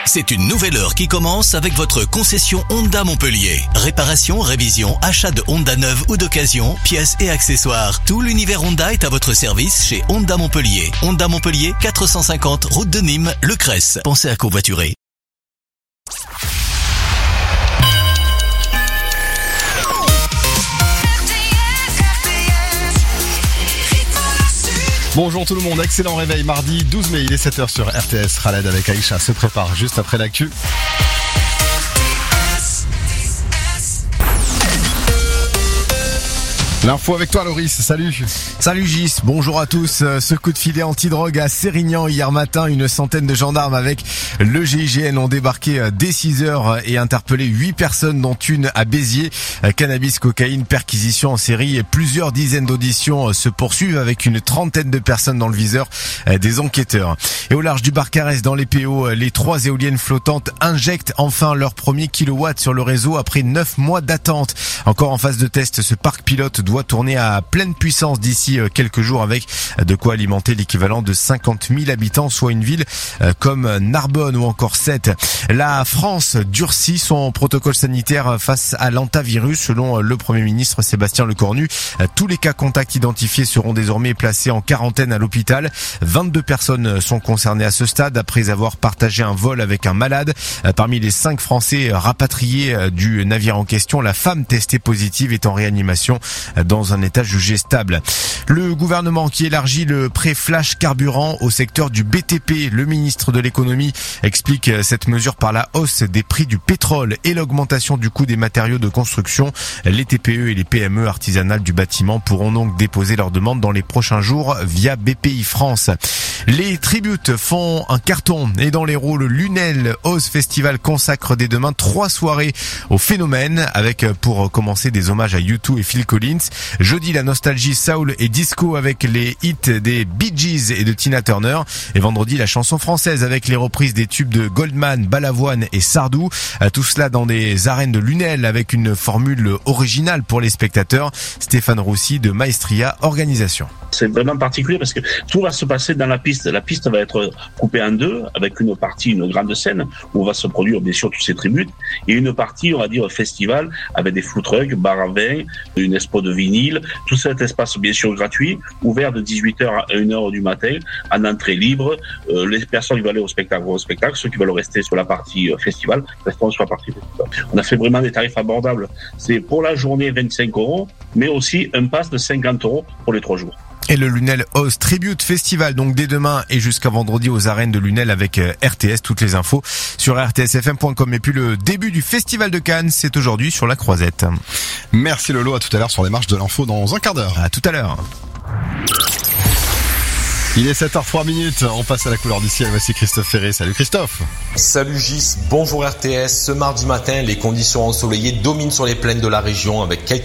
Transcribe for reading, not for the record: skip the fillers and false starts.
C'est une nouvelle heure qui commence avec votre concession Honda Montpellier. Réparation, révision, achat de Honda neuve ou d'occasion, pièces et accessoires. Tout l'univers Honda est à votre service chez Honda Montpellier. Honda Montpellier, 450 route de Nîmes, Le Cresse. Pensez à covoiturer. Bonjour tout le monde, excellent réveil mardi 12 mai, il est 7h sur RTS. Khaled avec Aïcha se prépare juste après l'actu. L'info avec toi Loris, salut. Salut Gis, bonjour à tous. Ce coup de filet anti-drogue à Sérignan hier matin, une centaine de gendarmes avec le GIGN ont débarqué dès 6h et interpellé 8 personnes dont une à Béziers. Cannabis, cocaïne, perquisition en série et plusieurs dizaines d'auditions se poursuivent avec une trentaine de personnes dans le viseur des enquêteurs. Et au large du Barcarès dans les PO, les 3 éoliennes flottantes injectent enfin leur premier kilowatt sur le réseau après 9 mois d'attente. Encore en phase de test, ce parc pilote doit tourner à pleine puissance d'ici quelques jours avec de quoi alimenter l'équivalent de 50 000 habitants, soit une ville comme Narbonne ou encore Sète. La France durcit son protocole sanitaire face à l'hantavirus. Selon le Premier ministre Sébastien Lecornu, tous les cas contacts identifiés seront désormais placés en quarantaine à l'hôpital. 22 personnes sont concernées à ce stade après avoir partagé un vol avec un malade. Parmi les 5 Français rapatriés du navire en question, la femme testée positive est en réanimation dans un état jugé stable. Le gouvernement qui élargit le prêt flash carburant au secteur du BTP. Le ministre de l'économie explique cette mesure par la hausse des prix du pétrole et l'augmentation du coût des matériaux de construction. Les TPE et les PME artisanales du bâtiment pourront donc déposer leurs demandes dans les prochains jours via BPI France. Les tributes font un carton et dans les rôles, Lunel Oz Festival consacre dès demain 3 soirées au phénomène avec pour commencer des hommages à U2 et Phil Collins. Jeudi, la nostalgie soul et disco avec les hits des Bee Gees et de Tina Turner. Et vendredi, la chanson française avec les reprises des tubes de Goldman, Balavoine et Sardou. Tout cela dans des arènes de Lunel avec une formule originale pour les spectateurs. Stéphane Roussy de Maestria Organisation. C'est vraiment particulier parce que tout va se passer dans la piste. La piste va être coupée en deux avec une partie, une grande scène où on va se produire bien sûr tous ces tributes et une partie, on va dire, festival avec des food trucks, bar à vin, une expo de vinyle. Tout cet espace bien sûr gratuit, ouvert de 18h à 1h du matin, en entrée libre. Les personnes qui veulent aller au spectacle vont au spectacle, ceux qui veulent rester sur la partie festival resteront sur la partie festival. On a fait vraiment des tarifs abordables. C'est pour la journée 25 €, mais aussi un pass de 50 € pour les 3 jours. Et le Lunel Oz Tribute Festival, donc dès demain et jusqu'à vendredi aux arènes de Lunel avec RTS. Toutes les infos sur rtsfm.com. Et puis le début du Festival de Cannes, c'est aujourd'hui sur la Croisette. Merci Lolo, à tout à l'heure sur les marches de l'info dans un quart d'heure. À tout à l'heure. Il est 7h03, on passe à la couleur du ciel, voici Christophe Ferré. Salut Christophe. Salut Gis, bonjour RTS. Ce mardi matin, les conditions ensoleillées dominent sur les plaines de la région avec quelques